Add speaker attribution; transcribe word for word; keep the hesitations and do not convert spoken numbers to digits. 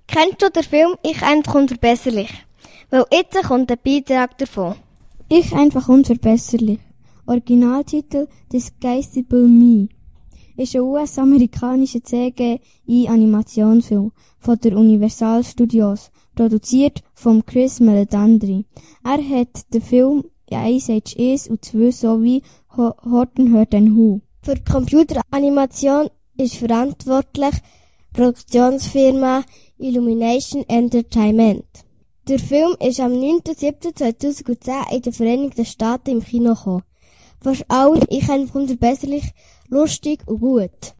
Speaker 1: Kennst du den Film «Ich einfach unverbesserlich»? Weil jetzt kommt ein Beitrag davon.
Speaker 2: Ich einfach unverbesserlich. Originaltitel Disguisable Me ist ein U S-amerikanischer C G I-Animationsfilm von der Universal Studios, produziert von Chris Meledandri. Er hat den Film Ice Age eins und zwei sowie Horton Heard and Who.
Speaker 1: Für die Computeranimation ist verantwortlich die Produktionsfirma Illumination Entertainment. Der Film ist am neunten siebten zweitausendzehn in den Vereinigten Staaten im Kino gekommen. Fast alle, ich einfach unverbesserlich, lustig und gut.